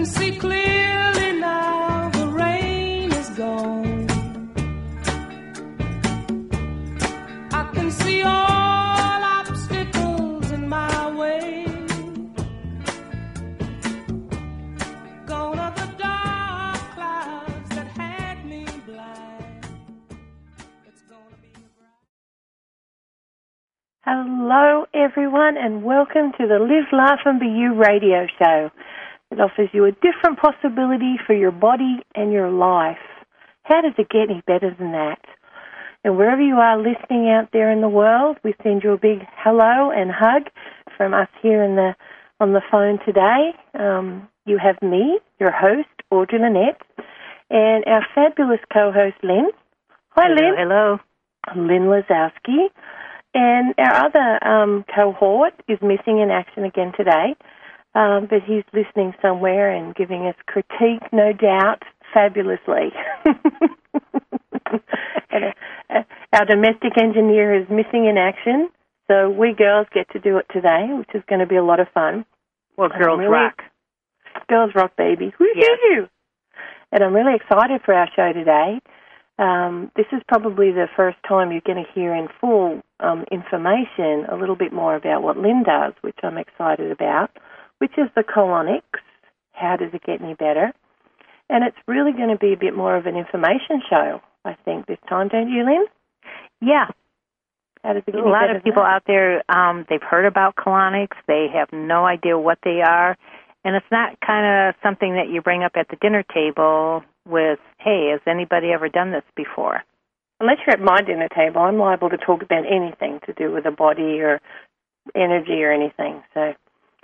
can see clearly now, the rain is gone. I can see all obstacles in my way. Gone are the dark clouds that had me blind. It's gonna be bright. Hello, everyone, and welcome to the Live, Laugh and Be You radio show. It offers you a different possibility for your body and your life. How does it get any better than that? And wherever you are listening out there in the world, we send you a big hello and hug from us here on the phone today. You have me, your host, Audrey Lynette, and our fabulous co-host, Lynn. Hi, hello, Lynn. Hello. Lynn Lazowski. And our other cohort is missing in action again today, but he's listening somewhere and giving us critique, no doubt, fabulously. And our domestic engineer is missing in action, so we girls get to do it today, which is going to be a lot of fun. Well, girls rock. Girls rock, baby. Woo-hoo! Yes. And I'm really excited for our show today. This is probably the first time you're going to hear in full information a little bit more about what Lynn does, which I'm excited about, which is the colonics. How does it get any better? And it's really going to be a bit more of an information show, I think, this time, don't you, Lynn? Yeah. How does it get a lot of people out there, they've heard about colonics. They have no idea what they are. And it's not kind of something that you bring up at the dinner table with, hey, has anybody ever done this before? Unless you're at my dinner table, I'm liable to talk about anything to do with the body or energy or anything. So,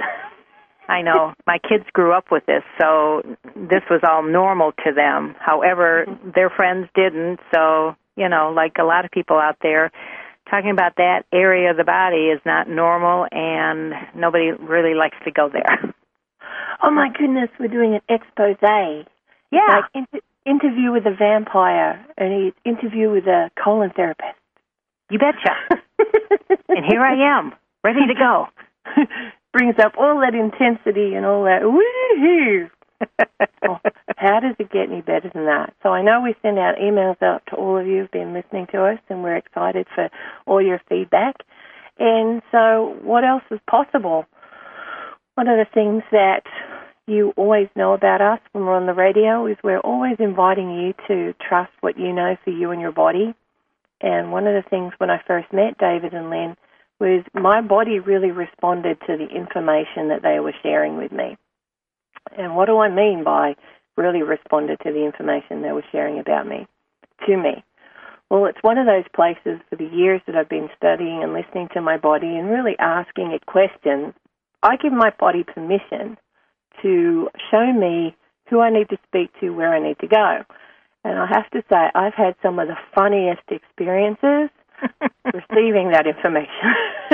I know. My kids grew up with this, so this was all normal to them. However, their friends didn't. So, like a lot of people out there, talking about that area of the body is not normal, and nobody really likes to go there. Oh, my goodness, we're doing an expose. Yeah. Like interview with a vampire and interview with a colon therapist. You betcha. And here I am, ready to go. Brings up all that intensity and all that. Woo-hoo! Oh, how does it get any better than that? So I know we send out emails out to all of you who've been listening to us, and we're excited for all your feedback. And so what else is possible? One of the things that you always know about us when we're on the radio is we're always inviting you to trust what you know for you and your body. And one of the things when I first met David and Lynn was my body really responded to the information that they were sharing with me. And what do I mean by really responded to the information they were sharing about me, to me? Well, it's one of those places for the years that I've been studying and listening to my body and really asking it questions. I give my body permission to show me who I need to speak to, where I need to go. And I have to say, I've had some of the funniest experiences receiving that information.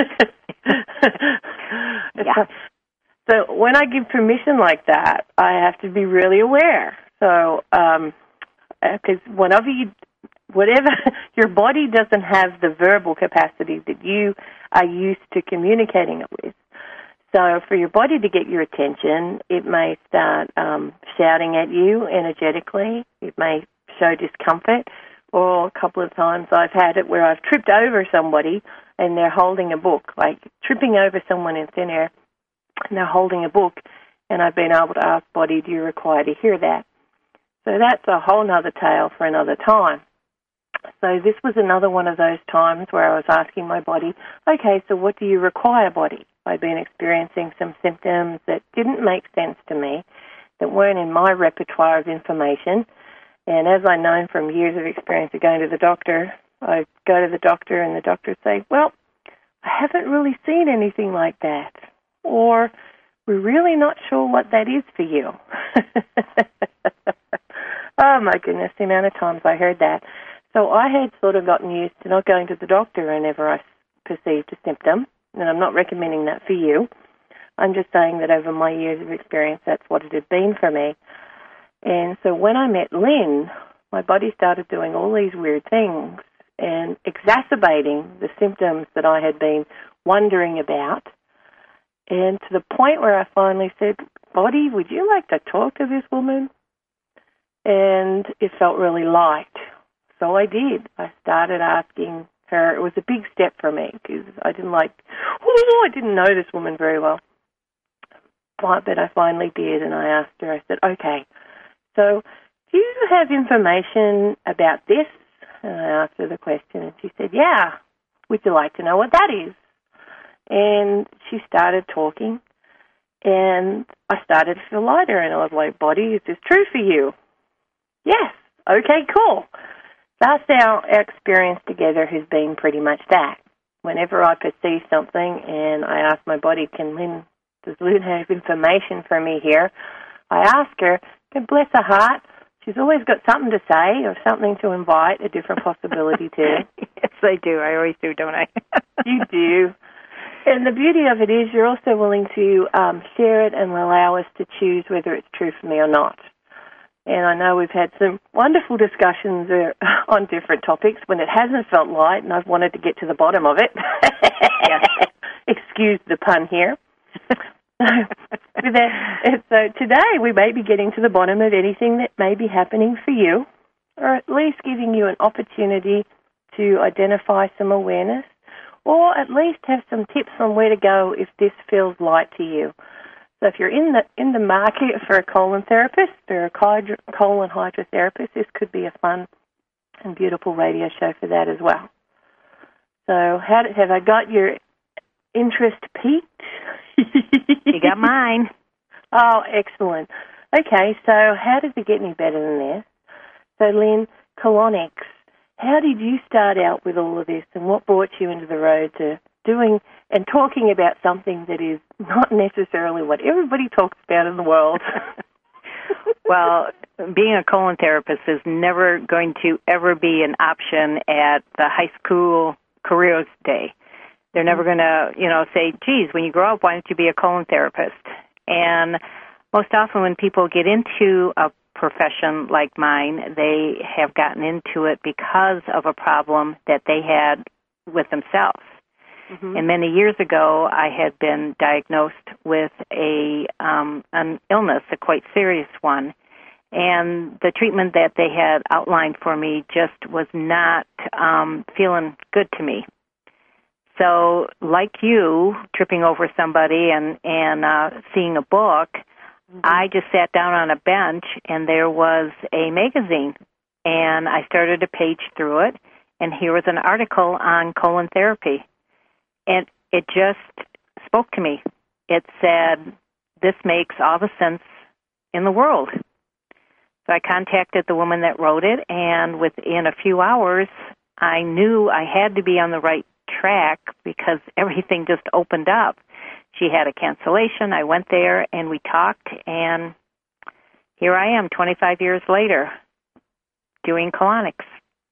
Yeah. So when I give permission like that, I have to be really aware. So, because whatever your body doesn't have the verbal capacity that you are used to communicating it with. So for your body to get your attention, it may start shouting at you energetically. It may show discomfort. Or a couple of times I've had it where I've tripped over somebody and they're holding a book, like tripping over someone in thin air and they're holding a book, and I've been able to ask body, do you require to hear that? So that's a whole other tale for another time. So this was another one of those times where I was asking my body, okay, so what do you require, body? I'd been experiencing some symptoms that didn't make sense to me, that weren't in my repertoire of information. And as I know from years of experience of going to the doctor, I go to the doctor and the doctor would say, well, I haven't really seen anything like that. Or, we're really not sure what that is for you. Oh, my goodness, the amount of times I heard that. So I had sort of gotten used to not going to the doctor whenever I perceived a symptom, and I'm not recommending that for you. I'm just saying that over my years of experience, that's what it had been for me. And so when I met Lynn, my body started doing all these weird things and exacerbating the symptoms that I had been wondering about. And to the point where I finally said, body, would you like to talk to this woman? And it felt really light. So I did. I started asking her. It was a big step for me because I didn't know this woman very well. But I finally did, and I asked her, I said, okay, so do you have information about this? And I asked her the question, and she said, yeah. Would you like to know what that is? And she started talking, and I started to feel lighter, and I was like, body, is this true for you? Yes. Okay, cool. Thus, our experience together has been pretty much that. Whenever I perceive something and I ask my body, does Lynn have information for me here? I ask her, God bless her heart, she's always got something to say or something to invite a different possibility to. Yes, I do. I always do, don't I? You do. And the beauty of it is you're also willing to share it and allow us to choose whether it's true for me or not. And I know we've had some wonderful discussions on different topics when it hasn't felt light, and I've wanted to get to the bottom of it. Yes. Excuse the pun here. So today we may be getting to the bottom of anything that may be happening for you, or at least giving you an opportunity to identify some awareness, or at least have some tips on where to go if this feels light to you. So if you're in the market for a colon therapist or a colon hydrotherapist, this could be a fun and beautiful radio show for that as well. So have I got your interest piqued? You got mine. Oh, excellent. Okay, so how does it get any better than this? So, Lynn, colonics, how did you start out with all of this, and what brought you into the road to doing and talking about something that is not necessarily what everybody talks about in the world? Well, being a colon therapist is never going to ever be an option at the high school careers day. They're never going to, say, geez, when you grow up, why don't you be a colon therapist? And most often when people get into a profession like mine, they have gotten into it because of a problem that they had with themselves. Mm-hmm. And many years ago, I had been diagnosed with an illness, a quite serious one, and the treatment that they had outlined for me just was not feeling good to me. So, like you, tripping over somebody and seeing a book, mm-hmm. I just sat down on a bench, and there was a magazine, and I started to page through it, and here was an article on colon therapy. And it just spoke to me. It said, this makes all the sense in the world. So I contacted the woman that wrote it, and within a few hours, I knew I had to be on the right track because everything just opened up. She had a cancellation. I went there, and we talked, and here I am 25 years later doing colonics.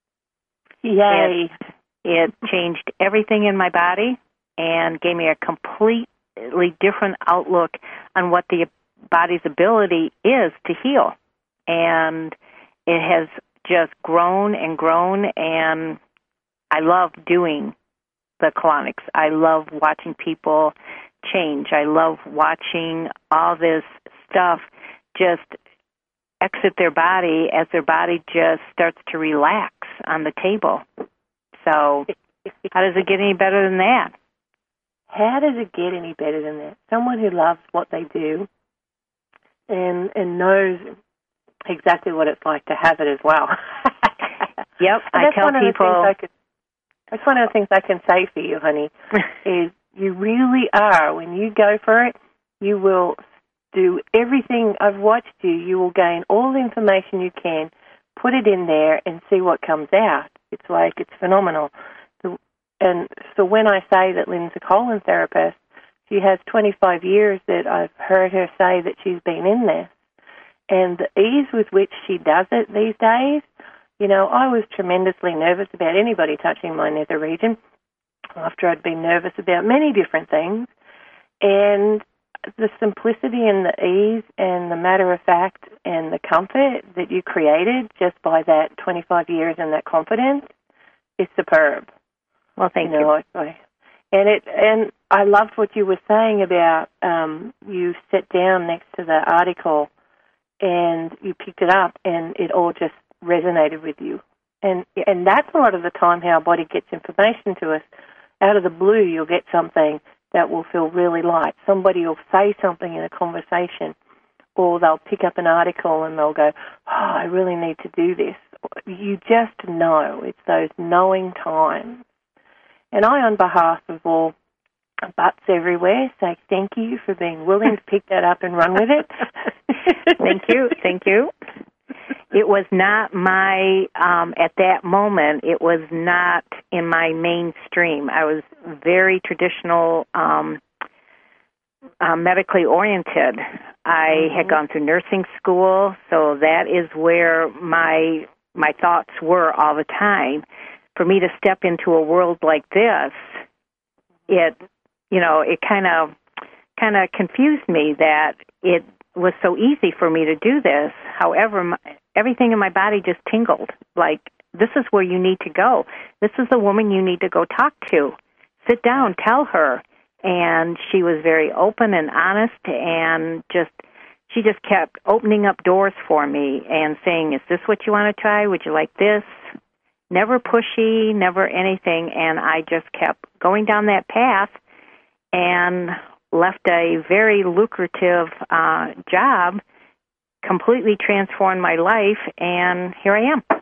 Yay. It changed everything in my body and gave me a completely different outlook on what the body's ability is to heal. And it has just grown and grown, and I love doing the colonics. I love watching people change. I love watching all this stuff just exit their body as their body just starts to relax on the table. So how does it get any better than that? How does it get any better than that? Someone who loves what they do and knows exactly what it's like to have it as well. Yep, I tell people. That's one of the things I can say for you, honey, is you really are. When you go for it, you will do everything. I've watched you. You will gain all the information you can, put it in there, and see what comes out. It's phenomenal. And so when I say that Lynn's a colon therapist, she has 25 years that I've heard her say that she's been in this. And the ease with which she does it these days, I was tremendously nervous about anybody touching my nether region after I'd been nervous about many different things. And the simplicity and the ease and the matter of fact and the comfort that you created just by that 25 years and that confidence is superb. Well, thank you. And I loved what you were saying about you sat down next to the article and you picked it up and it all just resonated with you. And that's a lot of the time how our body gets information to us. Out of the blue, you'll get something that will feel really light. Somebody will say something in a conversation, or they'll pick up an article and they'll go, oh, I really need to do this. You just know. It's those knowing times. And I, on behalf of all butts everywhere, say thank you for being willing to pick that up and run with it. Thank you. It was not my, at that moment, it was not in my mainstream. I was very traditional, medically oriented. I had gone through nursing school, so that is where my thoughts were all the time. For me to step into a world like this, it kind of confused me that it was so easy for me to do this. However, everything in my body just tingled. Like, this is where you need to go. This is the woman you need to go talk to. Sit down, tell her. And she was very open and honest, and she just kept opening up doors for me and saying, is this what you want to try? Would you like this? Never pushy, never anything. And I just kept going down that path and left a very lucrative job, completely transformed my life, and here I am.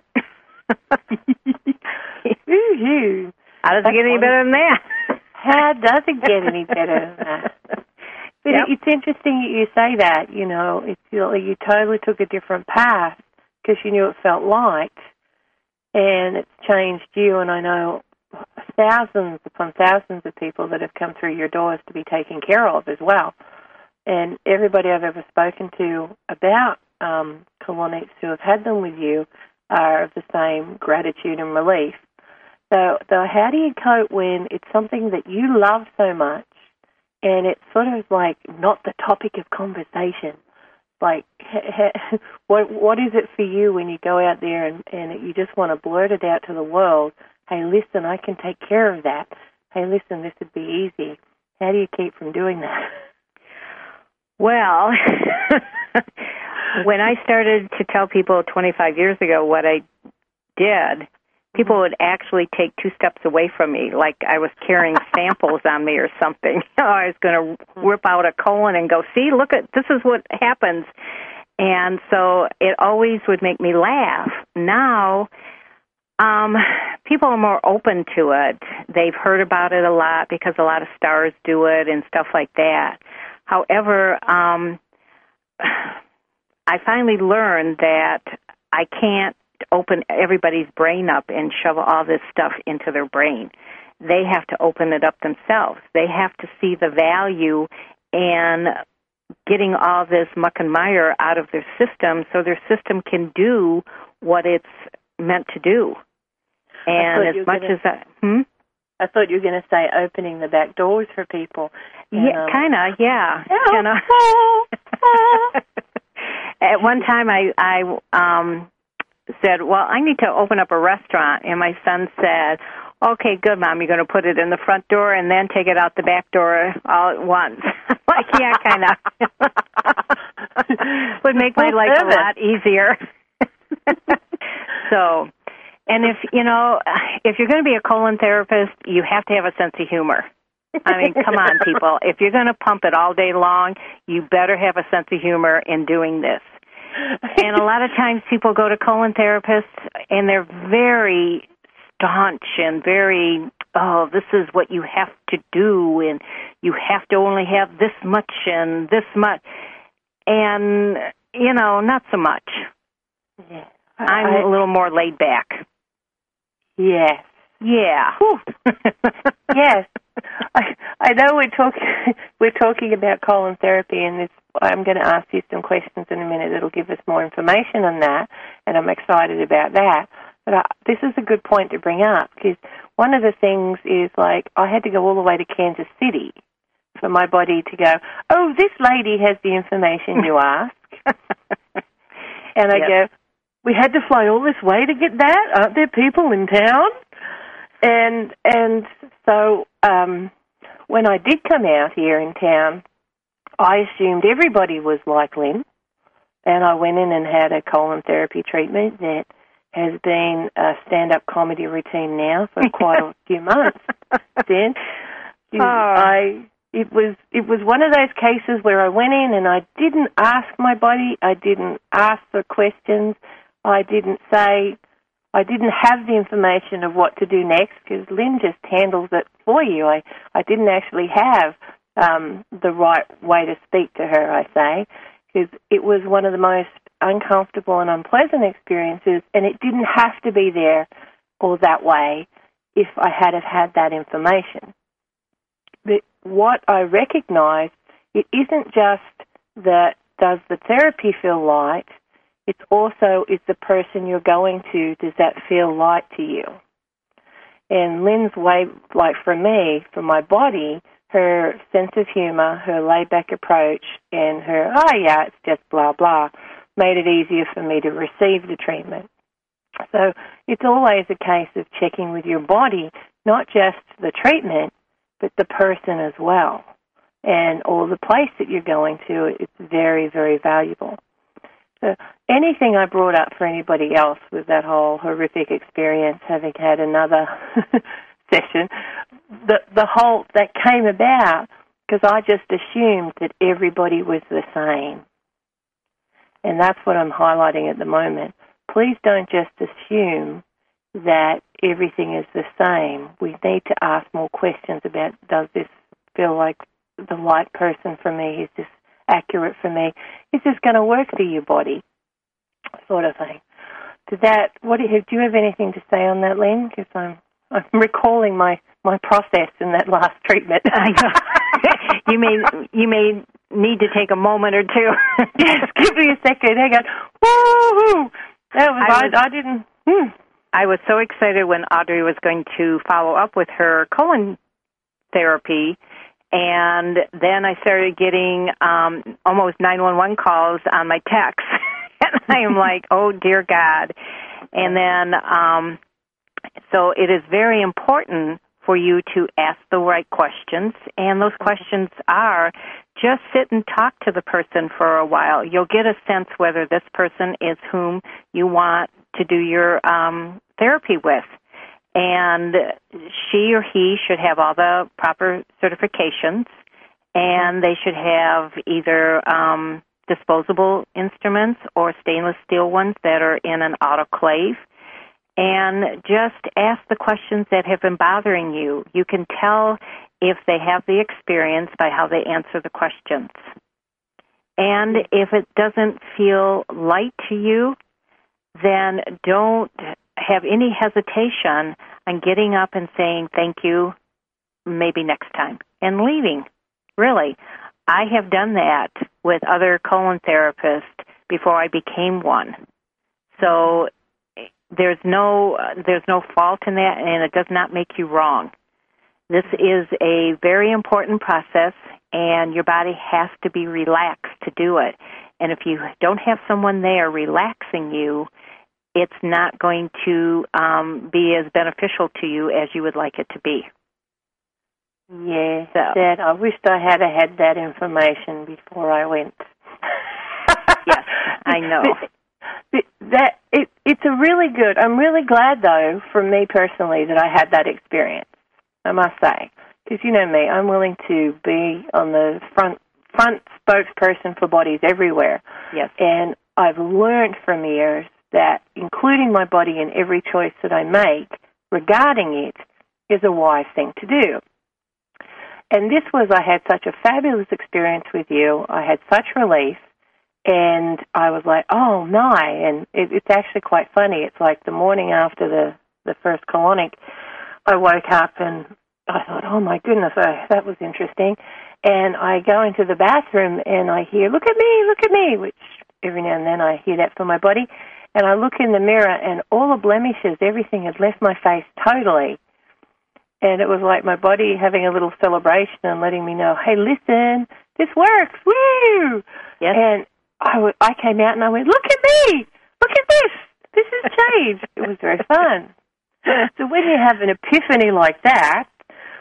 How does it get any better than that? How does it get any better than that? But it's interesting that you say that. You totally took a different path because you knew it felt light, and it's changed you. And I know thousands upon thousands of people that have come through your doors to be taken care of as well. And everybody I've ever spoken to about colonics who have had them with you are of the same gratitude and relief. So how do you cope when it's something that you love so much and it's sort of like not the topic of conversation? Like, what is it for you when you go out there and you just want to blurt it out to the world? Hey, listen, I can take care of that. Hey, listen, this would be easy. How do you keep from doing that? Well, when I started to tell people 25 years ago what I did, people would actually take 2 steps away from me, like I was carrying samples on me or something. I was going to rip out a colon and go, see, look, this is what happens. And so it always would make me laugh. Now, people are more open to it. They've heard about it a lot because a lot of stars do it and stuff like that. However, I finally learned that I can't open everybody's brain up and shove all this stuff into their brain. They have to open it up themselves. They have to see the value in getting all this muck and mire out of their system so their system can do what it's meant to do. And as much as that... I thought you were going to say opening the back doors for people. Yeah, kind of, yeah. At one time I said, well, I need to open up a restaurant. And my son said, okay, good, Mom, you're going to put it in the front door and then take it out the back door all at once. Like, yeah, kind of. Would make my life a lot easier. So, and if you're going to be a colon therapist, you have to have a sense of humor. I mean, come on, people. If you're going to pump it all day long, you better have a sense of humor in doing this. And a lot of times people go to colon therapists and they're very staunch and very, oh, this is what you have to do and you have to only have this much and this much. And, not so much. Yeah. I'm a little more laid back. Yes. Yeah. Yes. I know we're talking about colon therapy, and I'm going to ask you some questions in a minute that'll give us more information on that, and I'm excited about that. But this is a good point to bring up, because one of the things is, like, I had to go all the way to Kansas City for my body to go, oh, this lady has the information you ask. And I go, we had to fly all this way to get that? Aren't there people in town? And so when I did come out here in town, I assumed everybody was like Lynn, and I went in and had a colon therapy treatment that has been a stand-up comedy routine now for quite a few months. Then it was one of those cases where I went in and I didn't ask my body, I didn't ask the questions, I didn't have the information of what to do next because Lynn just handles it for you. I didn't actually have the right way to speak to her, I say, because it was one of the most uncomfortable and unpleasant experiences, and it didn't have to be there or that way if I had have had that information. But what I recognize, it isn't just that does the therapy feel light, it's also is the person you're going to, does that feel light to you? And Lynn's way, like for me, for my body, her sense of humor, her laid-back approach, and her, it's just blah, blah, made it easier for me to receive the treatment. So it's always a case of checking with your body, not just the treatment, but the person as well. And or the place that you're going to, it's very, very valuable. So anything I brought up for anybody else with that whole horrific experience, having had another session, the whole, that came about because I just assumed that everybody was the same. And that's what I'm highlighting at the moment. Please don't just assume that everything is the same. We need to ask more questions about, does this feel like the right person for me? Is this accurate for me? Is this going to work for your body? Sort of thing. Do you have anything to say on that, Lynn? Because I'm recalling my process in that last treatment. You may need to take a moment or two. Yes, give me a second. Hang on. Woo-hoo! I was so excited when Audrey was going to follow up with her colon therapy, and then I started getting almost 911 calls on my text. And I am like, oh, dear God. And then, so it is very important for you to ask the right questions, and those questions are just sit and talk to the person for a while. You'll get a sense whether this person is whom you want to do your therapy with. And she or he should have all the proper certifications, and they should have either disposable instruments or stainless steel ones that are in an autoclave. And just ask the questions that have been bothering you. You can tell if they have the experience by how they answer the questions. And if it doesn't feel light to you, then don't have any hesitation on getting up and saying thank you, maybe next time, and leaving. Really, I have done that with other colon therapists before I became one. So there's no fault in that, and it does not make you wrong. This is a very important process, and your body has to be relaxed to do it. And if you don't have someone there relaxing you, it's not going to be as beneficial to you as you would like it to be. Yeah, Dad, I wished I had had that information before I went. Yes, I know. It's a really good. I'm really glad, though, for me personally, that I had that experience. I must say, because you know me, I'm willing to be on the front spokesperson for bodies everywhere. Yes, and I've learned from years that including my body in every choice that I make regarding it is a wise thing to do. And this was, I had such a fabulous experience with you. I had such relief. And I was like, oh, my. And it's actually quite funny. It's like the morning after the first colonic, I woke up and I thought, oh, my goodness, that was interesting. And I go into the bathroom and I hear, look at me, which every now and then I hear that from my body. And I look in the mirror and all the blemishes, everything had left my face totally. And it was like my body having a little celebration and letting me know, hey, listen, this works, woo! Yes. And I came out and I went, look at me! Look at this! This has changed. It was very fun. So when you have an epiphany like that,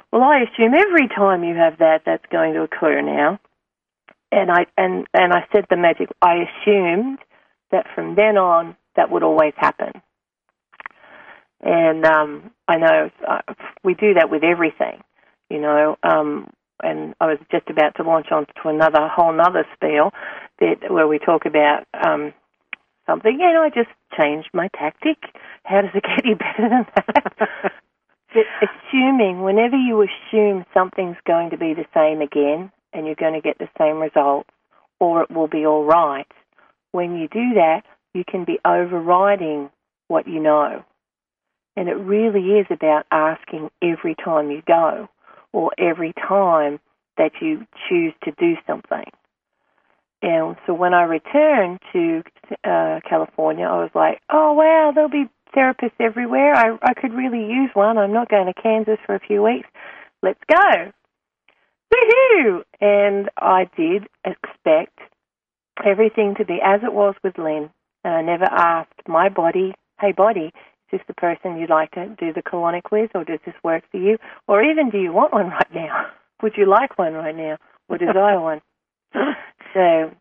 well, I assume every time you have that, that's going to occur now. And I said the magic. I assumed that from then on, that would always happen. And I know we do that with everything, you know. And I was just about to launch on to a whole nother spiel where we talk about something. You know, I just changed my tactic. How does it get any better than that? But assuming, whenever you assume something's going to be the same again and you're going to get the same results, or it will be all right, when you do that, you can be overriding what you know. And it really is about asking every time you go or every time that you choose to do something. And so when I returned to California, I was like, oh, wow, there'll be therapists everywhere. I could really use one. I'm not going to Kansas for a few weeks. Let's go. Woohoo! And I did expect everything to be as it was with Lynn. And I never asked my body, hey, body, is this the person you'd like to do the colonic with, or does this work for you? Or even, do you want one right now? Would you like one right now? Or desire one? So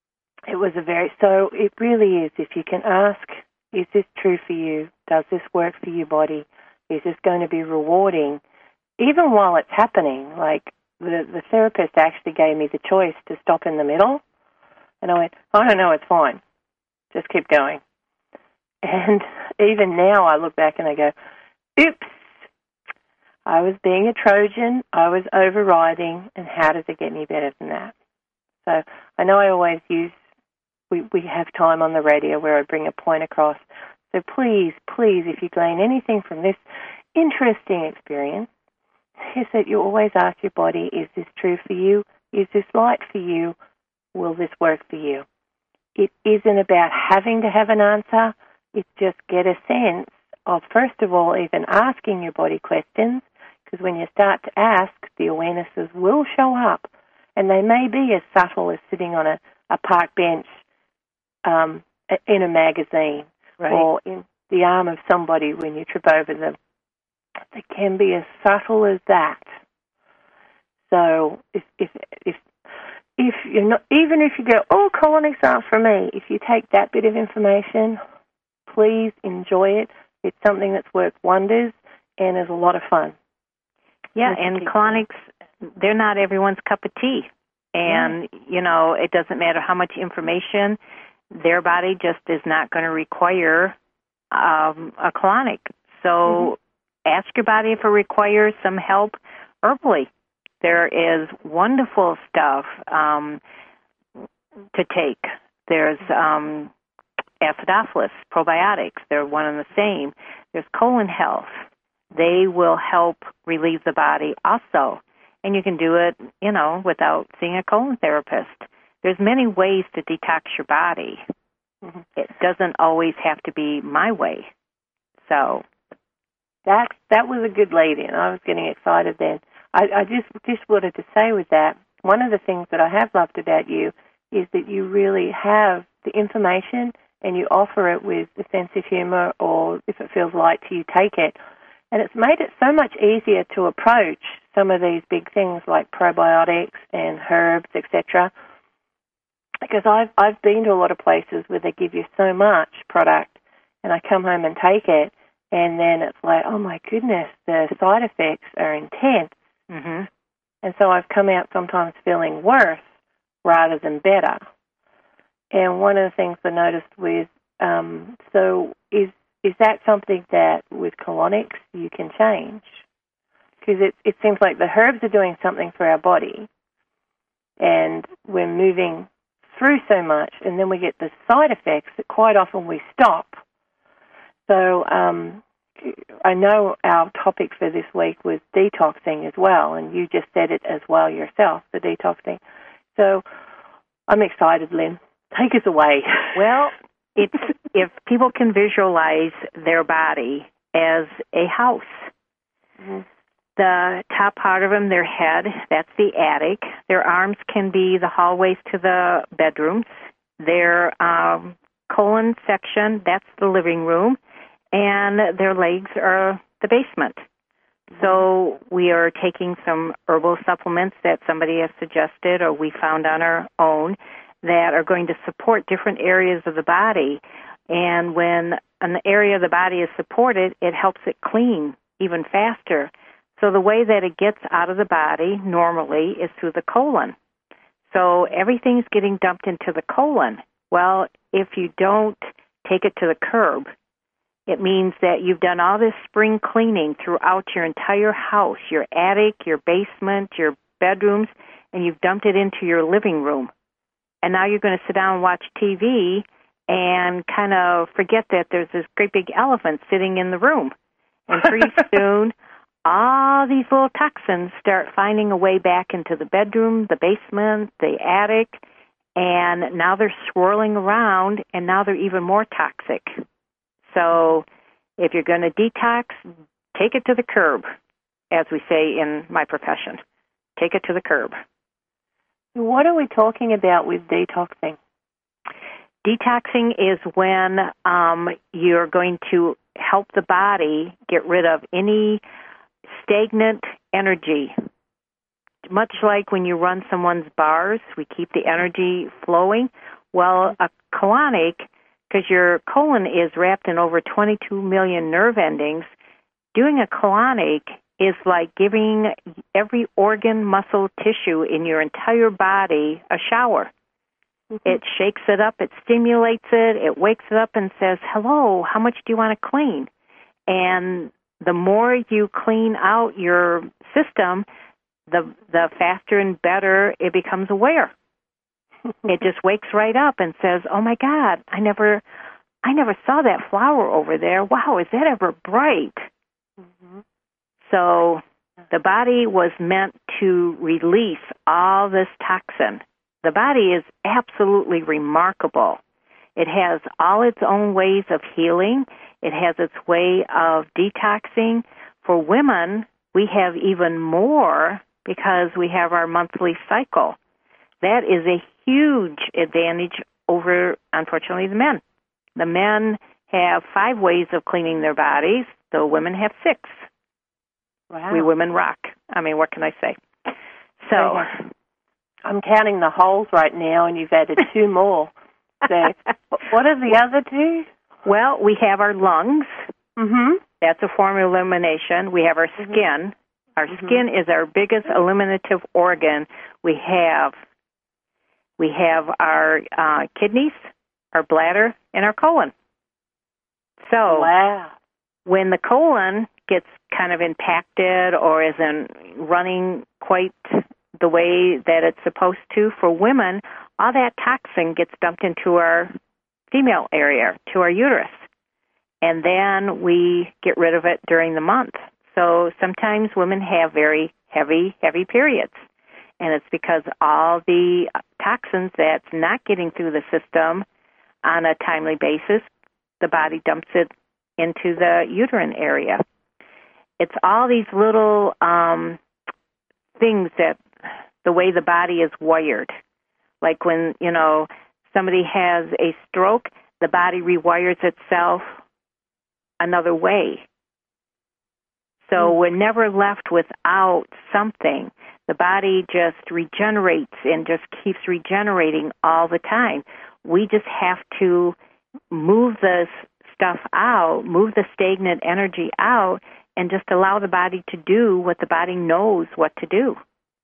it really is, if you can ask, is this true for you? Does this work for your body? Is this going to be rewarding? Even while it's happening, like the therapist actually gave me the choice to stop in the middle. And I went, I don't know, it's fine. Just keep going. And even now I look back and I go, oops, I was being a Trojan, I was overriding, and how does it get any better than that? So I know I always we have time on the radio where I bring a point across. So please, if you glean anything from this interesting experience, is that you always ask your body, is this true for you? Is this right for you? Will this work for you? It isn't about having to have an answer. It's just get a sense of, first of all, even asking your body questions, because when you start to ask, the awarenesses will show up, and they may be as subtle as sitting on a park bench in a magazine, right, or in the arm of somebody when you trip over them. They can be as subtle as that. So if you're not, even if you go, oh, colonics aren't for me, if you take that bit of information, please enjoy it. It's something that's worked wonders and is a lot of fun. Yeah, and colonics, they're not everyone's cup of tea. And, you know, it doesn't matter how much information, their body just is not going to require a colonic. So ask your body if it requires some help herbally. There is wonderful stuff to take. There's acidophilus, probiotics. They're one and the same. There's colon health. They will help relieve the body also. And you can do it, you know, without seeing a colon therapist. There's many ways to detox your body. Mm-hmm. It doesn't always have to be my way. So that was a good lead in. I was getting excited then. I just wanted to say with that, one of the things that I have loved about you is that you really have the information and you offer it with a sense of humor, or if it feels light to you, take it. And it's made it so much easier to approach some of these big things like probiotics and herbs, etc. Because I've been to a lot of places where they give you so much product, and I come home and take it, and then it's like, oh my goodness, the side effects are intense. Mm-hmm. And so I've come out sometimes feeling worse rather than better. And one of the things I noticed with, so is that something that with colonics you can change? Because it seems like the herbs are doing something for our body, and we're moving through so much, and then we get the side effects that quite often we stop. So I know our topic for this week was detoxing as well, and you just said it as well yourself, the detoxing. So I'm excited, Lynn. Take us away. Well, it's if people can visualize their body as a house. Mm-hmm. The top part of them, their head, that's the attic. Their arms can be the hallways to the bedrooms. Their colon section, that's the living room. And their legs are the basement. So we are taking some herbal supplements that somebody has suggested or we found on our own that are going to support different areas of the body. And when an area of the body is supported, it helps it clean even faster. So the way that it gets out of the body normally is through the colon. So everything's getting dumped into the colon. Well, if you don't take it to the curb, it means that you've done all this spring cleaning throughout your entire house, your attic, your basement, your bedrooms, and you've dumped it into your living room. And now you're going to sit down and watch TV and kind of forget that there's this great big elephant sitting in the room. And pretty soon, all these little toxins start finding a way back into the bedroom, the basement, the attic, and now they're swirling around, and now they're even more toxic. So if you're going to detox, take it to the curb, as we say in my profession. Take it to the curb. What are we talking about with detoxing? Detoxing is when you're going to help the body get rid of any stagnant energy. Much like when you run someone's bars, we keep the energy flowing. Well, a colonic, because your colon is wrapped in over 22 million nerve endings, doing a colonic is like giving every organ, muscle, tissue in your entire body a shower. Mm-hmm. It shakes it up, it stimulates it, it wakes it up and says, hello, how much do you want to clean? And the more you clean out your system, the faster and better it becomes aware. It just wakes right up and says, oh, my God, I never saw that flower over there. Wow, is that ever bright? Mm-hmm. So the body was meant to release all this toxin. The body is absolutely remarkable. It has all its own ways of healing. It has its way of detoxing. For women, we have even more because we have our monthly cycle. That is a huge advantage over, unfortunately, the men. The men have 5 ways of cleaning their bodies. The women have 6. Wow. We women rock. I mean, what can I say? So I'm counting the holes right now, and you've added 2 more. So what are the other 2? Well, we have our lungs. Mm-hmm. That's a form of elimination. We have our skin. Our skin is our biggest eliminative organ. We have our kidneys, our bladder, and our colon. So when the colon gets kind of impacted or isn't running quite the way that it's supposed to, for women, all that toxin gets dumped into our female area, to our uterus. And then we get rid of it during the month. So sometimes women have very heavy periods. And it's because all the toxins that's not getting through the system on a timely basis, the body dumps it into the uterine area. It's all these little things that the way the body is wired. Like when, somebody has a stroke, the body rewires itself another way. So we're never left without something. The body just regenerates and just keeps regenerating all the time. We just have to move this stuff out, move the stagnant energy out, and just allow the body to do what the body knows what to do.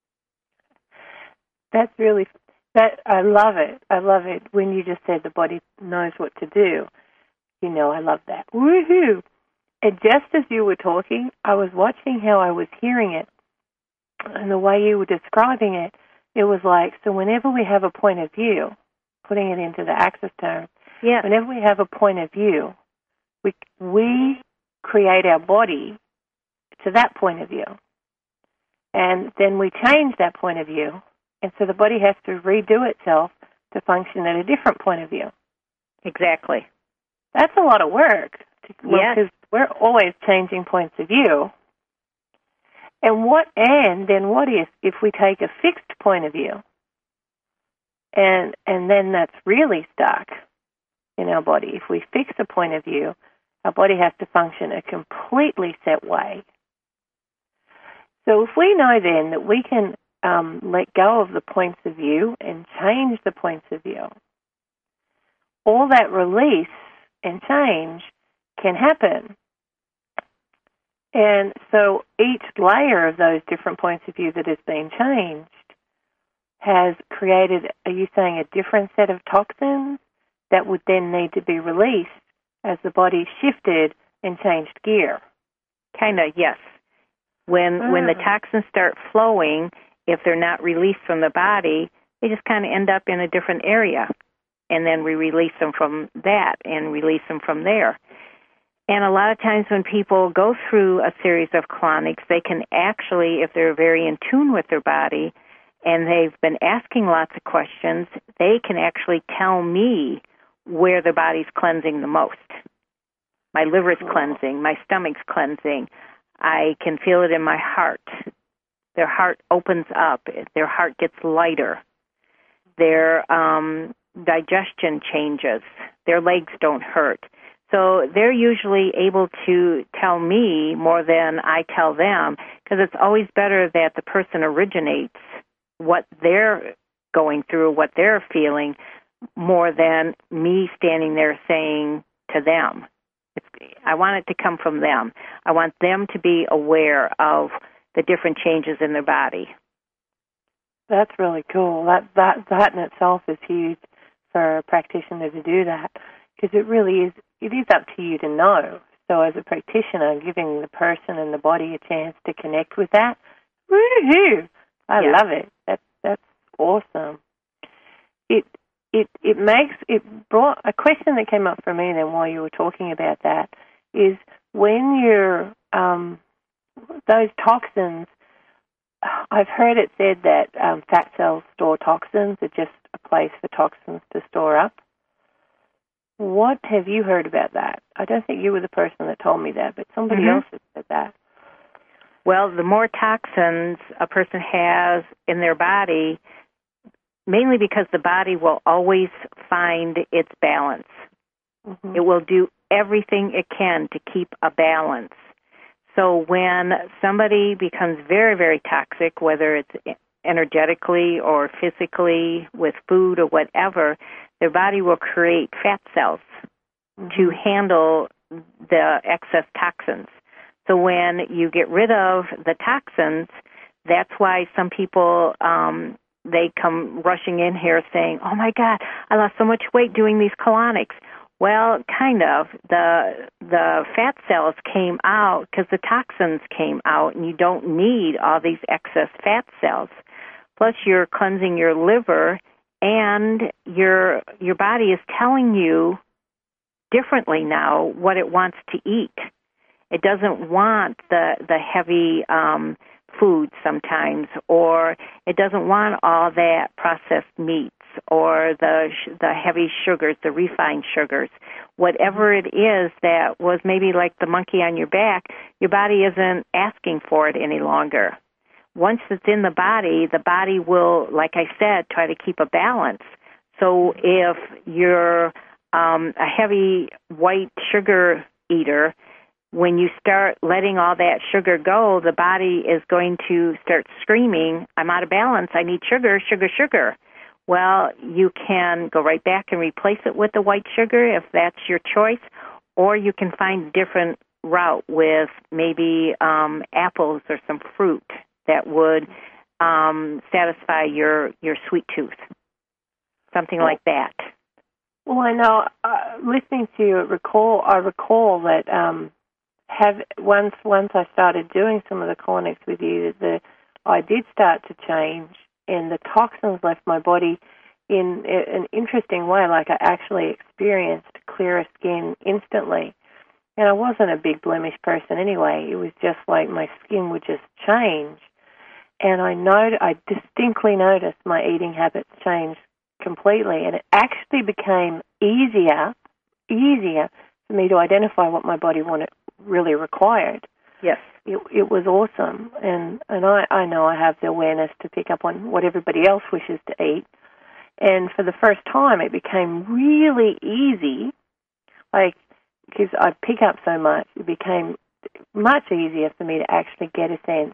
That's really, I love it. I love it when you just said the body knows what to do. I love that. Woohoo! And just as you were talking, I was watching how I was hearing it, and the way you were describing it, it was like, so whenever we have a point of view, putting it into the Access term, whenever we have a point of view, we create our body to that point of view. And then we change that point of view, and so the body has to redo itself to function at a different point of view. Exactly. That's a lot of work. Yes. Because we're always changing points of view. And then what if we take a fixed point of view and then that's really stuck in our body? If we fix a point of view, our body has to function a completely set way. So if we know then that we can let go of the points of view and change the points of view, all that release and change can happen. And so each layer of those different points of view that has been changed has created, are you saying, a different set of toxins that would then need to be released as the body shifted and changed gear? Kind of, yes. When the toxins start flowing, if they're not released from the body, they just kind of end up in a different area. And then we release them from that and release them from there. And a lot of times when people go through a series of colonics, they can actually, if they're very in tune with their body and they've been asking lots of questions, they can actually tell me where the body's cleansing the most. My liver's cleansing, my stomach's cleansing. I can feel it in my heart. Their heart opens up. Their heart gets lighter. Their digestion changes. Their legs don't hurt. So they're usually able to tell me more than I tell them, because it's always better that the person originates what they're going through, what they're feeling, more than me standing there saying to them. I want it to come from them. I want them to be aware of the different changes in their body. That's really cool. That in itself is huge for a practitioner to do that, because it really is. It is up to you to know. So as a practitioner, giving the person and the body a chance to connect with that, woohoo! I love it. That's awesome. It brought a question that came up for me then while you were talking about that is when you're those toxins. I've heard it said that fat cells store toxins. Are just a place for toxins to store up. What have you heard about that? I don't think you were the person that told me that, but somebody else has said that. Well, the more toxins a person has in their body, mainly because the body will always find its balance. Mm-hmm. It will do everything it can to keep a balance. So when somebody becomes very, very toxic, whether it's energetically or physically with food or whatever, their body will create fat cells to handle the excess toxins. So when you get rid of the toxins, that's why some people, they come rushing in here saying, oh, my God, I lost so much weight doing these colonics. Well, kind of. The fat cells came out because the toxins came out, and you don't need all these excess fat cells. Plus, you're cleansing your liver, and your body is telling you differently now what it wants to eat. It doesn't want the heavy food sometimes, or it doesn't want all that processed meats or the heavy sugars, the refined sugars. Whatever it is that was maybe like the monkey on your back, your body isn't asking for it any longer. Once it's in the body will, like I said, try to keep a balance. So if you're a heavy white sugar eater, when you start letting all that sugar go, the body is going to start screaming, I'm out of balance, I need sugar, sugar, sugar. Well, you can go right back and replace it with the white sugar if that's your choice, or you can find a different route with maybe apples or some fruit that would satisfy your sweet tooth, something like that. Well, I know, listening to you, I recall that once I started doing some of the colonics with you, I did start to change, and the toxins left my body in an interesting way. Like I actually experienced clearer skin instantly. And I wasn't a big blemish person anyway. It was just like my skin would just change. And I distinctly noticed my eating habits change completely. And it actually became easier for me to identify what my body really required. Yes. It was awesome. And I know I have the awareness to pick up on what everybody else wishes to eat. And for the first time, it became really easy, like, because I pick up so much, it became much easier for me to actually get a sense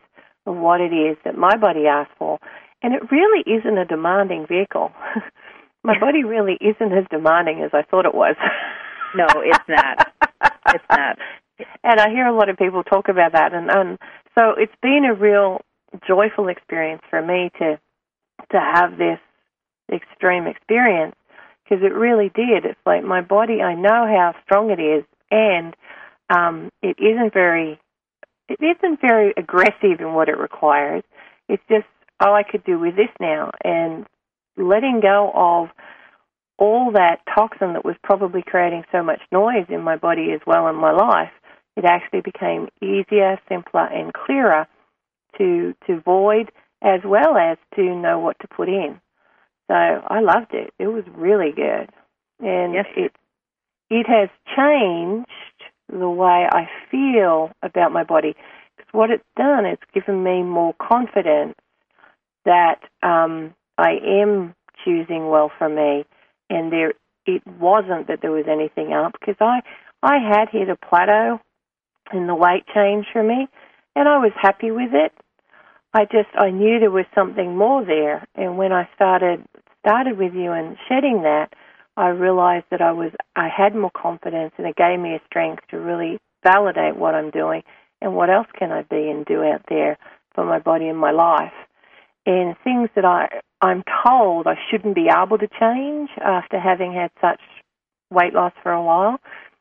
of what it is that my body asks for. And it really isn't a demanding vehicle. My body really isn't as demanding as I thought it was. No, it's not. It's not. And I hear a lot of people talk about that. And so it's been a real joyful experience for me to have this extreme experience, because it really did. It's like my body, I know how strong it is, and it isn't very aggressive in what it requires. It's just, oh, I could do with this now, and letting go of all that toxin that was probably creating so much noise in my body as well in my life, it actually became easier, simpler, and clearer to void, as well as to know what to put in. So I loved it. It was really good. And yes. it has changed the way I feel about my body. Because what it's done, it's given me more confidence that I am choosing well for me, and it wasn't that there was anything up, because I had hit a plateau in the weight change for me, and I was happy with it. I knew there was something more there, and when I started with you and shedding that, I realized that I had more confidence, and it gave me a strength to really validate what I'm doing and what else can I be and do out there for my body and my life. And things that I'm told I shouldn't be able to change after having had such weight loss for a while,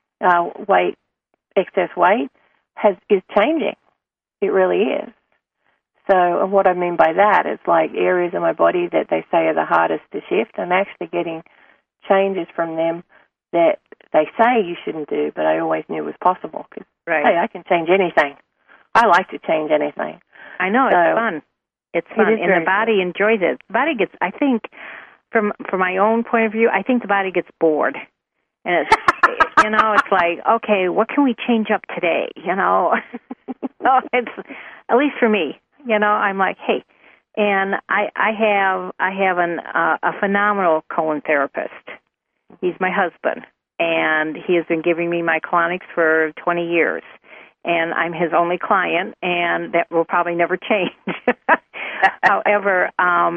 excess weight, is changing. It really is. So, and what I mean by that is like areas of my body that they say are the hardest to shift, I'm actually getting changes from them that they say you shouldn't do, but I always knew was possible. Cause, right. Hey, I can change anything. I like to change anything. I know, so, it's fun. It's fun, and the body enjoys it. The body gets, I think, from my own point of view, I think the body gets bored. And it's, it's like, okay, what can we change up today? It's, at least for me, I'm like, hey, and I have a phenomenal colon therapist. He's my husband, and he has been giving me my colonics for 20 years. And I'm his only client, and that will probably never change. However,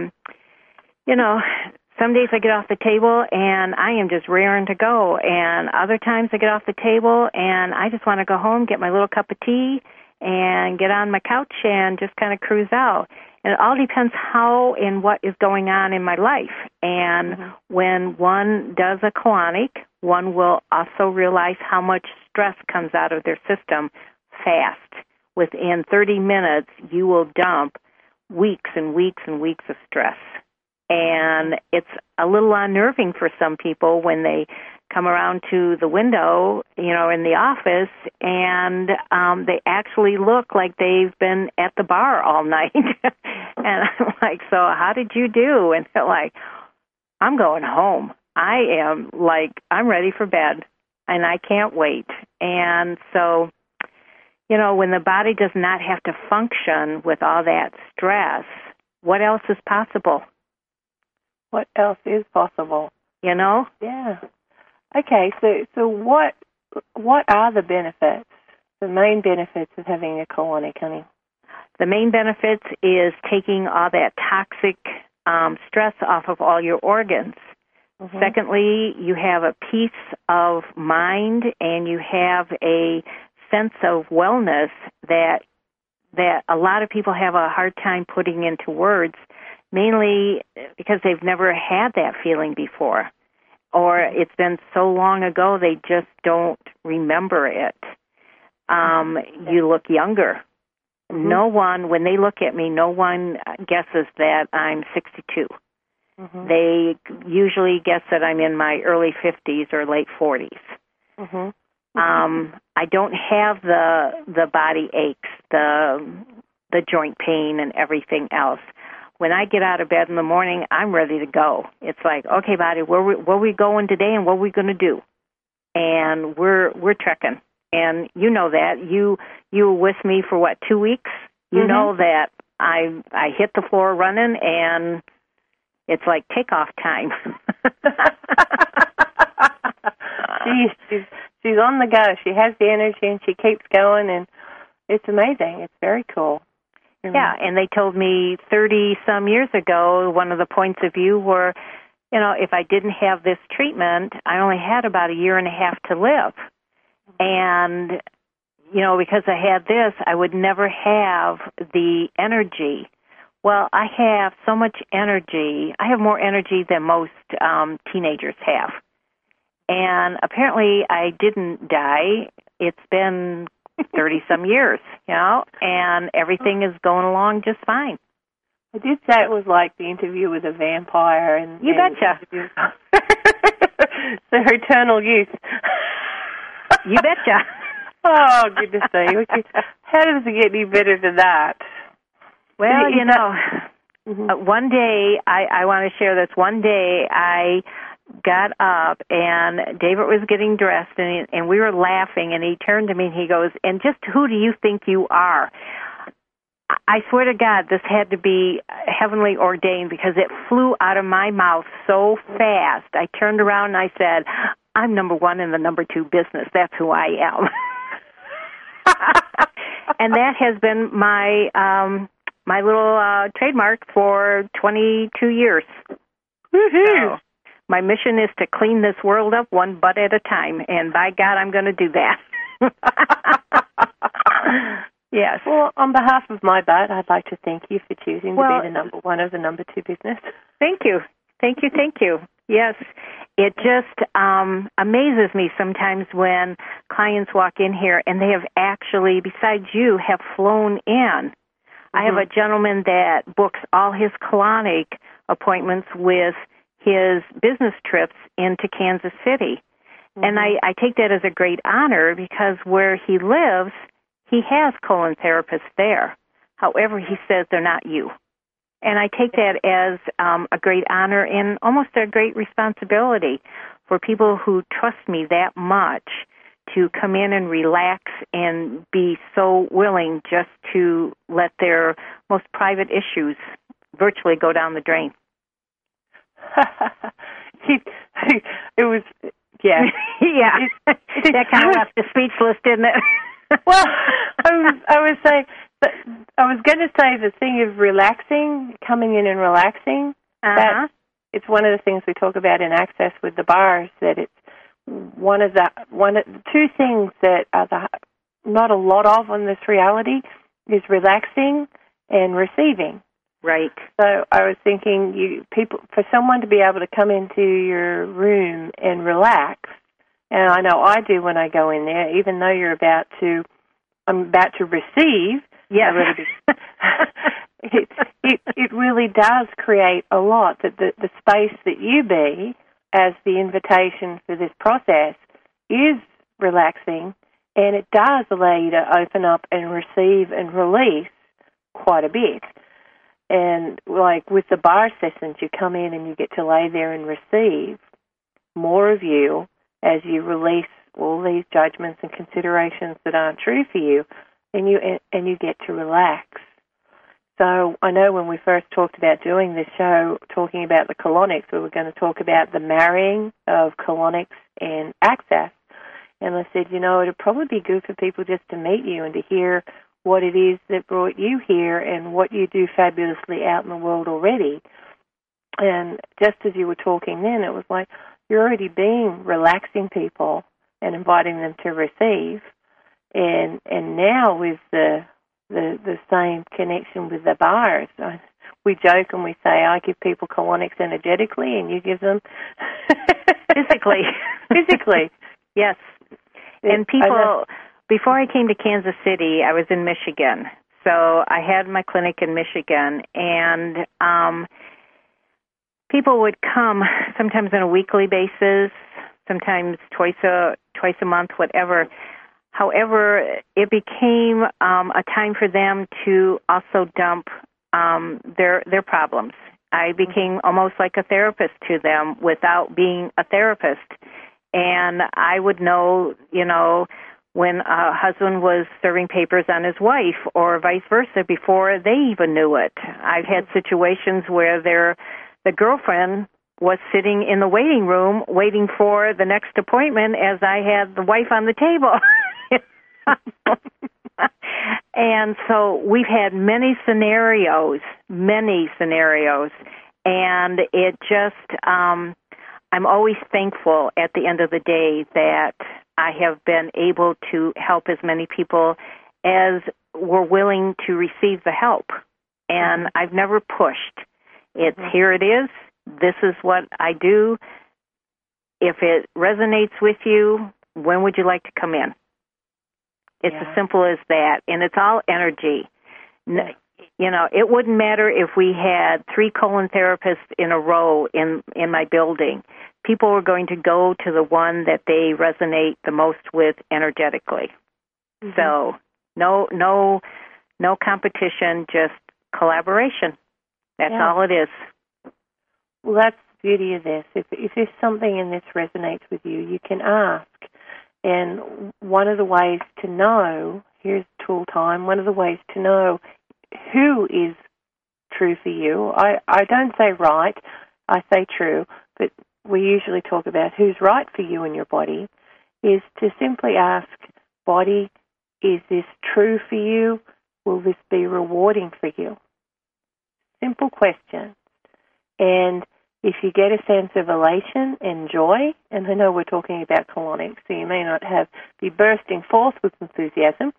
some days I get off the table and I am just raring to go, and other times I get off the table and I just want to go home, get my little cup of tea, and get on my couch and just kind of cruise out. And it all depends how and what is going on in my life. And when one does a colonic, one will also realize how much stress comes out of their system fast. Within 30 minutes, you will dump weeks and weeks and weeks of stress. And it's a little unnerving for some people when they come around to the window, in the office, and they actually look like they've been at the bar all night. And I'm like, so how did you do? And they're like, I'm going home. I'm ready for bed, and I can't wait. And so, when the body does not have to function with all that stress, what else is possible? What else is possible? Yeah. Okay, so what are the benefits, the main benefits of having a colonic, honey? The main benefits is taking all that toxic stress off of all your organs. Mm-hmm. Secondly, you have a peace of mind, and you have a sense of wellness that a lot of people have a hard time putting into words, mainly because they've never had that feeling before, or it's been so long ago they just don't remember it. You look younger. Mm-hmm. No one, when they look at me, no one guesses that I'm 62. Mm-hmm. They usually guess that I'm in my early 50s or late 40s. Mm-hmm. I don't have the body aches, the joint pain, and everything else. When I get out of bed in the morning, I'm ready to go. It's like, okay, body, where we going today, and what are we going to do? And we're trekking. And you know that. You were with me for, 2 weeks? You know that I hit the floor running, and it's like takeoff time. She's on the go. She has the energy, and she keeps going, and it's amazing. It's very cool. Yeah, and they told me 30-some years ago, one of the points of view were, if I didn't have this treatment, I only had about a year and a half to live. And, because I had this, I would never have the energy. Well, I have so much energy. I have more energy than most teenagers have. And apparently I didn't die. It's been 30-some years, and everything is going along just fine. I did say it was like the interview with a vampire. And you betcha. The eternal youth. You betcha. Oh, goodness me. How does it get any better than that? Well, one day, I want to share this. One day I got up, and David was getting dressed, and we were laughing, and he turned to me, and he goes, and just who do you think you are? I swear to God, this had to be heavenly ordained because it flew out of my mouth so fast. I turned around, and I said, I'm number one in the number two business. That's who I am. And that has been my my little trademark for 22 years. Woohoo! So, my mission is to clean this world up one butt at a time, and by God, I'm going to do that. Yes. Well, on behalf of my butt, I'd like to thank you for choosing to be the number one of the number two business. Thank you. Thank you, thank you. Yes, it just amazes me sometimes when clients walk in here and they have actually, besides you, have flown in. I have a gentleman that books all his colonic appointments with his business trips into Kansas City. And I take that as a great honor because where he lives, he has colon therapists there. However, he says they're not you. And I take that as a great honor and almost a great responsibility for people who trust me that much to come in and relax and be so willing just to let their most private issues virtually go down the drain. It was, yeah. Yeah. That kind of left you speechless, didn't it? Well, I was saying, but I was going to say the thing of relaxing, coming in and relaxing. That it's one of the things we talk about in Access with the bars. That it's one of the two things that are not a lot of on this reality is relaxing and receiving. Right. So I was thinking, for someone to be able to come into your room and relax. And I know I do when I go in there, even though I'm about to receive. Yes. It really does create a lot. That the space that you be as the invitation for this process is relaxing, and it does allow you to open up and receive and release quite a bit. And like with the bar sessions, you come in and you get to lay there and receive more of you as you release all these judgments and considerations that aren't true for you, and you get to relax. So I know when we first talked about doing this show, talking about the colonics, we were going to talk about the marrying of colonics and Access. And I said, it'd probably be good for people just to meet you and to hear what it is that brought you here and what you do fabulously out in the world already. And just as you were talking then, it was like you're already being relaxing people and inviting them to receive. And now with the same connection with the bars, we joke and we say, I give people colonics energetically and you give them physically. Physically. Yes. And people, before I came to Kansas City, I was in Michigan. So I had my clinic in Michigan, and people would come sometimes on a weekly basis, sometimes twice a month, whatever. However, it became a time for them to also dump their problems. I became almost like a therapist to them without being a therapist. And I would know, when a husband was serving papers on his wife or vice versa before they even knew it. I've had situations where the girlfriend was sitting in the waiting room waiting for the next appointment as I had the wife on the table. And so we've had many scenarios, and it just, I'm always thankful at the end of the day that I have been able to help as many people as were willing to receive the help. And I've never pushed. It's here it is. This is what I do. If it resonates with you, when would you like to come in? It's as simple as that. And it's all energy. You know, it wouldn't matter if we had 3 colon therapists in a row in my building. People were going to go to the one that they resonate the most with energetically. So no competition, just collaboration. That's all it is. Well, that's the beauty of this. If there's something in this resonates with you, you can ask. And one of the ways to know, here's tool time, one of the ways to know who is true for you, I don't say right, I say true, but we usually talk about who's right for you and your body, is to simply ask, body, is this true for you? Will this be rewarding for you? Simple question. And if you get a sense of elation and joy, and I know we're talking about colonics, so you may not be bursting forth with enthusiasm.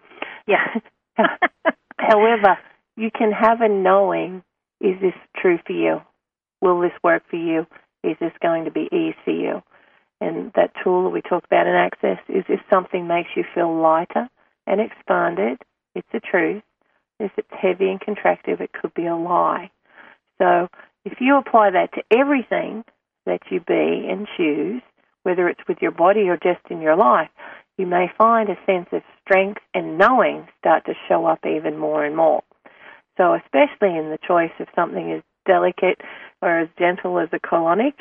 However, you can have a knowing, is this true for you? Will this work for you? Is this going to be ease for you? And that tool that we talk about in Access is if something makes you feel lighter and expanded, it's the truth. If it's heavy and contractive, it could be a lie. So if you apply that to everything that you be and choose, whether it's with your body or just in your life, you may find a sense of strength and knowing start to show up even more and more. So especially in the choice of something as delicate or as gentle as a colonic,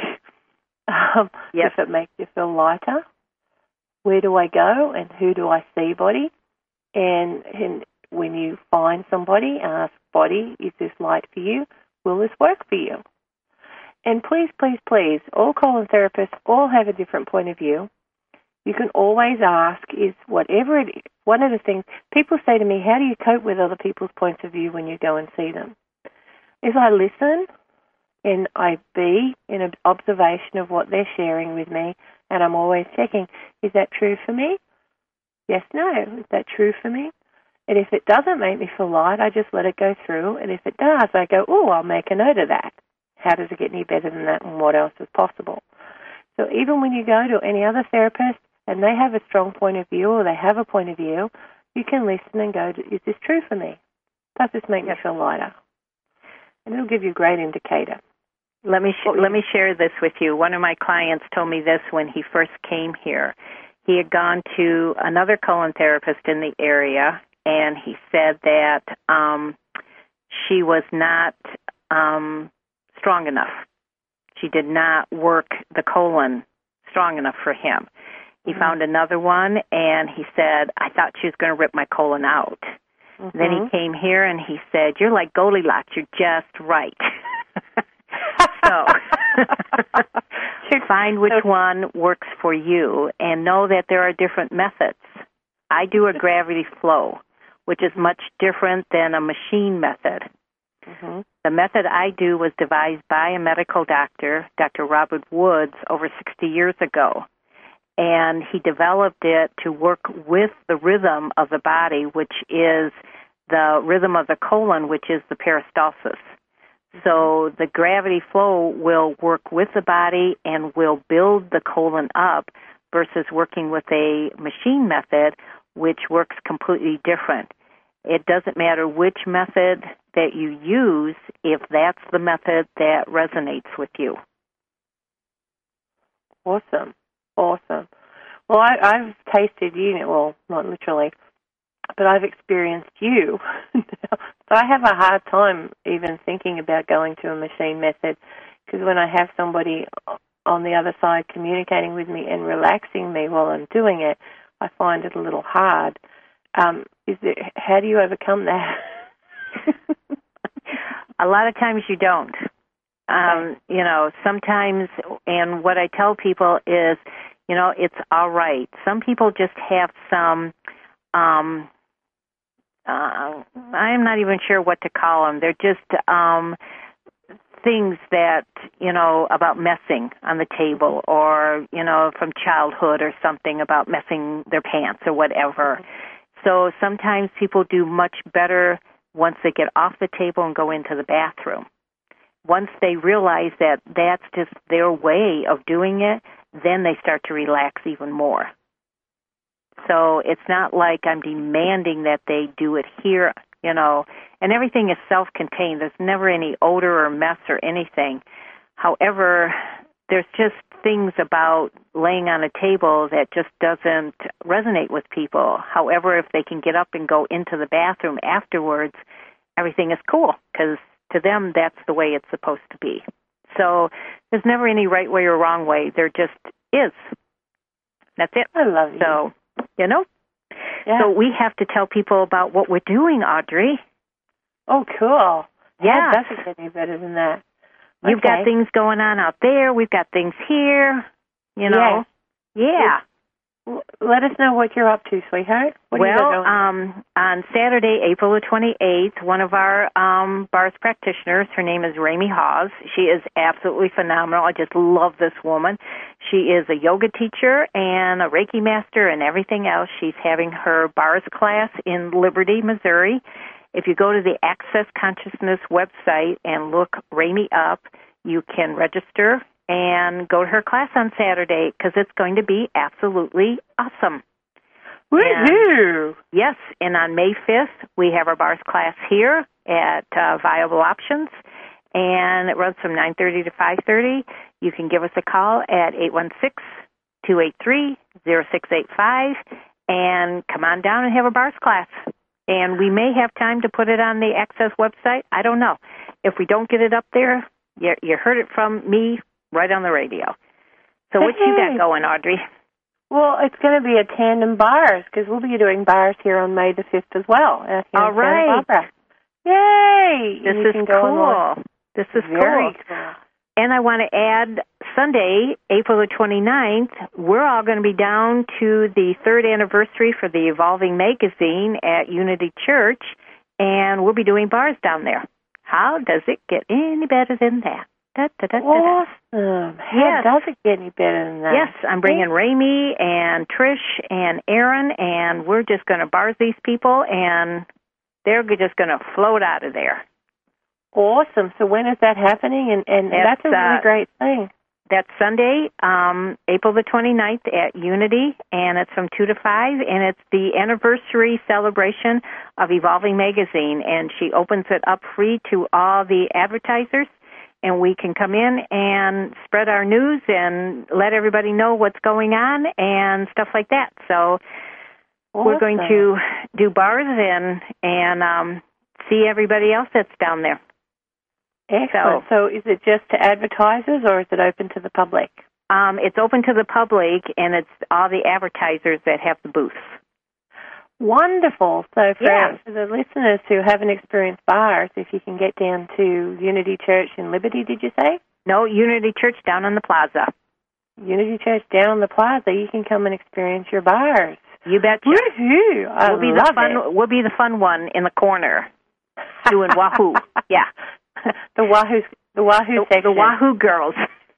if it makes you feel lighter, where do I go and who do I see, body? And when you find somebody, ask, body, is this light for you? Will this work for you? And please, please, please, all colon therapists all have a different point of view. You can always ask, is whatever it is, one of the things, people say to me, how do you cope with other people's points of view when you go and see them? If I listen and I be in an observation of what they're sharing with me, and I'm always checking, is that true for me? Yes, no. Is that true for me? And if it doesn't make me feel light, I just let it go through. And if it does, I go, oh, I'll make a note of that. How does it get any better than that, and what else is possible? So even when you go to any other therapist and they have a strong point of view or they have a point of view, you can listen and go, is this true for me? Does this make me feel lighter? And it'll give you a great indicator. Let me share this with you. One of my clients told me this when he first came here. He had gone to another colon therapist in the area, and he said that she was not strong enough. She did not work the colon strong enough for him. He found another one, and he said, I thought she was going to rip my colon out. Then he came here, and he said, you're like Goldilocks. You're just right. So find which one works for you, and know that there are different methods. I do a gravity flow, which is much different than a machine method. The method I do was devised by a medical doctor, Dr. Robert Woods, over 60 years ago. And he developed it to work with the rhythm of the body, which is the rhythm of the colon, which is the peristalsis. So the gravity flow will work with the body and will build the colon up versus working with a machine method, which works completely different. It doesn't matter which method that you use if that's the method that resonates with you. Awesome. Awesome. Well, I've tasted you, well, not literally, but I've experienced you. So I have a hard time even thinking about going to a machine method, because when I have somebody on the other side communicating with me and relaxing me while I'm doing it, I find it a little hard. How do you overcome that? A lot of times you don't. Sometimes, and what I tell people is, it's all right. Some people just have some I'm not even sure what to call them. They're just things that, about messing on the table, or, from childhood or something about messing their pants or whatever. So sometimes people do much better once they get off the table and go into the bathroom. Once they realize that that's just their way of doing it, then they start to relax even more. So it's not like I'm demanding that they do it here, and everything is self-contained. There's never any odor or mess or anything. However, there's just things about laying on a table that just doesn't resonate with people. However, if they can get up and go into the bathroom afterwards, everything is cool, because to them, that's the way it's supposed to be. So there's never any right way or wrong way. There just is. That's it. I love you. So, Yeah. So we have to tell people about what we're doing, Audrey. Oh, cool. Yeah. It doesn't get any better than that. You've got things going on out there. We've got things here, Yes. Yeah. Let us know what you're up to, sweetheart. What Well, on Saturday, April the 28th, one of our bars practitioners, her name is Ramey Hawes. She is absolutely phenomenal. I just love this woman. She is a yoga teacher and a Reiki master and everything else. She's having her bars class in Liberty, Missouri. If you go to the Access Consciousness website and look Ramey up, you can register and go to her class on Saturday, because it's going to be absolutely awesome. Woohoo! Yes, and on May 5th, we have our bars class here at Viable Options, and it runs from 9:30 to 5:30. You can give us a call at 816-283-0685 and come on down and have a bars class. And we may have time to put it on the Access website. I don't know. If we don't get it up there, you heard it from me right on the radio. So what you got going, Audrey? Well, it's going to be a tandem bars, because we'll be doing bars here on May the 5th as well. All right. Yay! This is cool. This is very cool. And I want to add Sunday, April the 29th, we're all going to be down to the 3rd anniversary for the Evolving Magazine at Unity Church, and we'll be doing bars down there. How does it get any better than that? Awesome. How does it get any better than that? Yes, I'm bringing Ramey and Trish and Aaron, and we're just going to bars these people, and they're just going to float out of there. Awesome. So when is that happening? And that's a really great thing. That's Sunday, April the 29th at Unity, and it's from 2 to 5, and it's the anniversary celebration of Evolving Magazine, and she opens it up free to all the advertisers, and we can come in and spread our news and let everybody know what's going on and stuff like that. So we're going to do bars and see everybody else that's down there. Excellent. So is it just to advertisers, or is it open to the public? It's open to the public, and it's all the advertisers that have the booths. Wonderful. So for the listeners who haven't experienced bars, if you can get down to Unity Church in Liberty, did you say? No, Unity Church down on the plaza. Unity Church down on the plaza, you can come and experience your bars. You betcha. Woohoo! We'll be the fun one in the corner doing wahoo. Yeah. The Wahoo section. The Wahoo girls.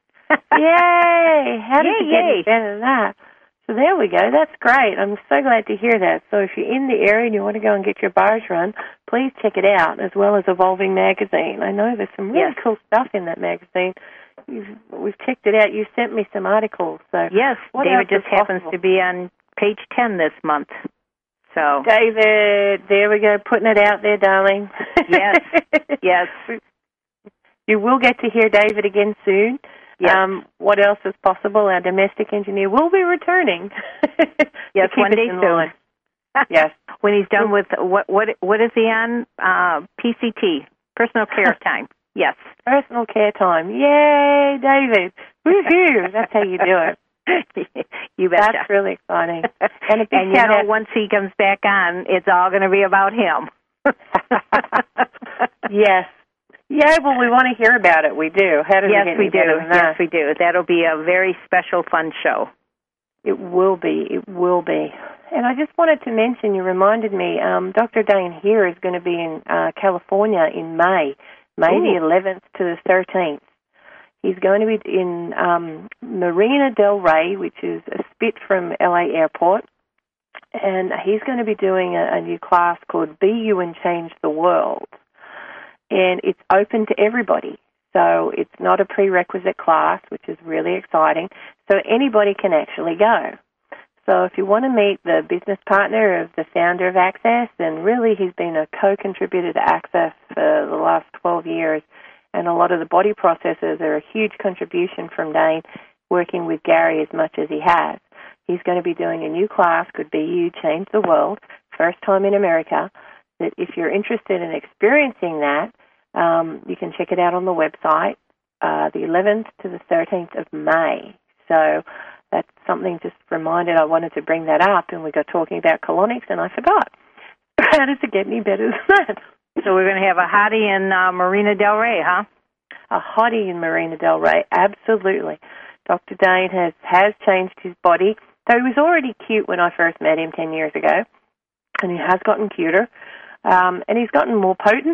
Yay! How did you get any better than that? So there we go. That's great. I'm so glad to hear that. So if you're in the area and you want to go and get your bars run, please check it out, as well as Evolving Magazine. I know there's some really cool stuff in that magazine. We've checked it out. You sent me some articles. So yes, David just happens to be on page 10 this month. So David, there we go, putting it out there, darling. Yes, yes. You will get to hear David again soon. Yes. What else is possible? Our domestic engineer will be returning. Yes, one day soon. Yes. When he's done with, what is he on? PCT, personal care time. Yes. Personal care time. Yay, David. Woohoo. That's how you do it. You betcha. That's really exciting. And you know, once he comes back on, it's all going to be about him. Yes. Yeah, well, we want to hear about it. We do. How does it get any better than that? Yes, we do. That'll be a very special, fun show. It will be. It will be. And I just wanted to mention, you reminded me, Dr. Dane here is going to be in California in May the 11th to the 13th. He's going to be in Marina Del Rey, which is a spit from LA Airport, and he's going to be doing a new class called Be You and Change the World. And it's open to everybody. So it's not a prerequisite class, which is really exciting. So anybody can actually go. So if you want to meet the business partner of the founder of Access, and really he's been a co-contributor to Access for the last 12 years, and a lot of the body processes are a huge contribution from Dane, working with Gary as much as he has. He's going to be doing a new class, Could Be You, Change the World, first time in America, that if you're interested in experiencing that, you can check it out on the website, the 11th to the 13th of May. So that's something just reminded. I wanted to bring that up, and we got talking about colonics, and I forgot. How does it get any better than that? So we're going to have a hottie in Marina Del Rey, huh? A hottie in Marina Del Rey, absolutely. Dr. Dane has changed his body. So he was already cute when I first met him 10 years ago, and he has gotten cuter, and he's gotten more potent.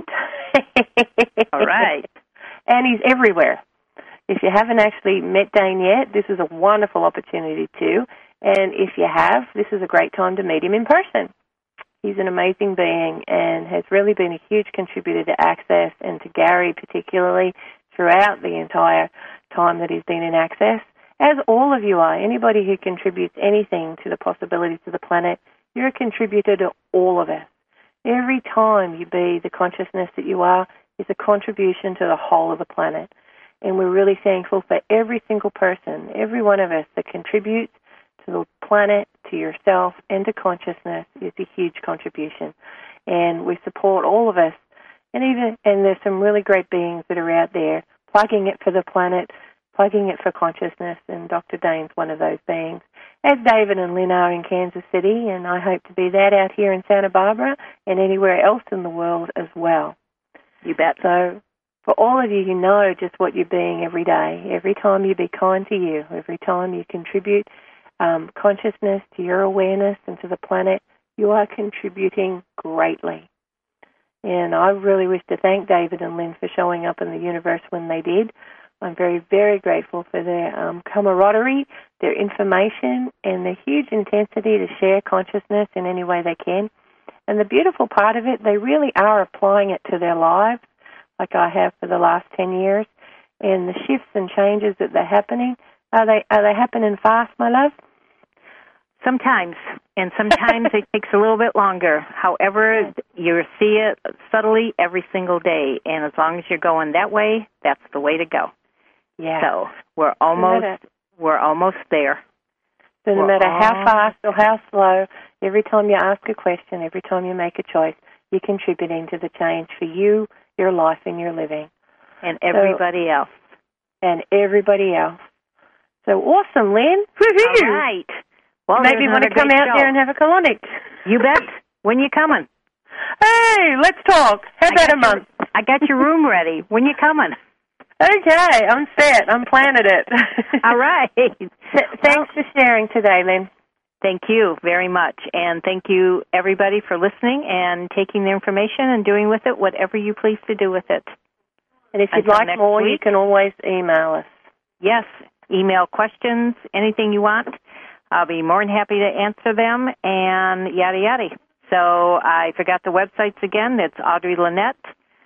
All right. And he's everywhere. If you haven't actually met Dane yet, this is a wonderful opportunity too. And if you have, this is a great time to meet him in person. He's an amazing being and has really been a huge contributor to Access and to Gary particularly throughout the entire time that he's been in Access, as all of you are. Anybody who contributes anything to the possibilities of the planet, you're a contributor to all of us. Every time you be the consciousness that you are is a contribution to the whole of the planet. And we're really thankful for every single person, every one of us that contributes to the planet, to yourself, and to consciousness is a huge contribution. And we support all of us. And there's some really great beings that are out there plugging it for the planet, plugging it for consciousness, and Dr. Dane's one of those beings, as David and Lynn are in Kansas City, and I hope to be that out here in Santa Barbara and anywhere else in the world as well. You bet. So for all of you who know just what you're being every day, every time you be kind to you, every time you contribute consciousness to your awareness and to the planet, you are contributing greatly. And I really wish to thank David and Lynn for showing up in the universe when they did. I'm very, very grateful for their camaraderie, their information, and their huge intensity to share consciousness in any way they can. And the beautiful part of it, they really are applying it to their lives, like I have for the last 10 years. And the shifts and changes that they're happening, are they happening fast, my love? Sometimes, and sometimes it takes a little bit longer. However, you see it subtly every single day, and as long as you're going that way, that's the way to go. Yeah. So we're almost there. So no matter how fast or how slow, every time you ask a question, every time you make a choice, you're contributing to the change for you, your life, and your living. And everybody else. And everybody else. So awesome, Lynn. Woohoo! All right. Well, maybe you want to come out there and have a colonic. You bet. When you coming? Hey, let's talk. How about a month? I got your room ready. When you coming? Okay, I'm set. I'm planning it. All right. Thanks for sharing today, Lynn. Thank you very much. And thank you, everybody, for listening and taking the information and doing with it whatever you please to do with it. And if you'd like more, you can always email us. Yes, email questions, anything you want. I'll be more than happy to answer them and yada, yada. So I forgot the websites again. It's Audrey Lynette.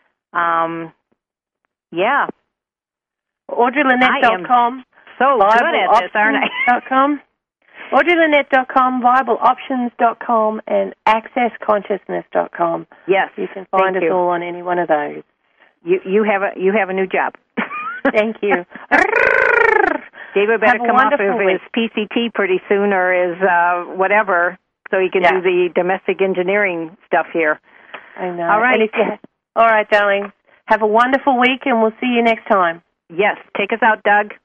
Yeah. AudreyLynette.com. So good at this, aren't I? AudreyLynette.com, VibleOptions.com, and AccessConsciousness.com. Yes. You can find us all on any one of those. You have a new job. Thank you. David better come off of his PCT pretty soon, or his whatever, so he can do the domestic engineering stuff here. I know. All right. All right, darling. Have a wonderful week, and we'll see you next time. Yes. Take us out, Doug.